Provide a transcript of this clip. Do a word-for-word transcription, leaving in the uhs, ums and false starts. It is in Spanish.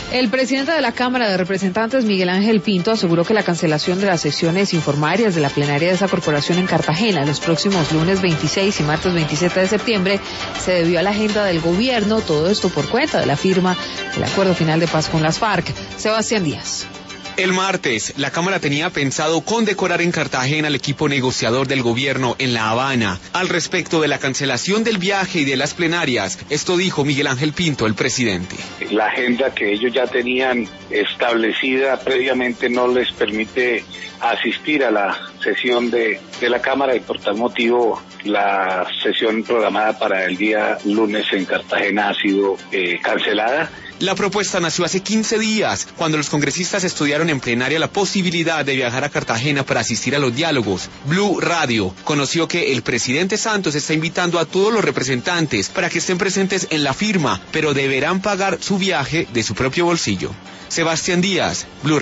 El presidente de la Cámara de Representantes, Miguel Ángel Pinto, aseguró que la cancelación de las sesiones informarias de la plenaria de esa corporación en Cartagena los próximos lunes veintiséis y martes veintisiete de septiembre se debió a la agenda del gobierno, todo esto por cuenta de la firma del acuerdo final de paz con las FARC. Sebastián Díaz. El martes, la Cámara tenía pensado condecorar en Cartagena al equipo negociador del gobierno en La Habana. Al respecto de la cancelación del viaje y de las plenarias, esto dijo Miguel Ángel Pinto, el presidente. La agenda que ellos ya tenían establecida previamente no les permite asistir a la sesión de, de la Cámara y por tal motivo la sesión programada para el día lunes en Cartagena ha sido eh, cancelada. La propuesta nació hace quince días, cuando los congresistas estudiaron en plenaria la posibilidad de viajar a Cartagena para asistir a los diálogos. Blue Radio conoció que el presidente Santos está invitando a todos los representantes para que estén presentes en la firma, pero deberán pagar su viaje de su propio bolsillo. Sebastián Díaz, Blue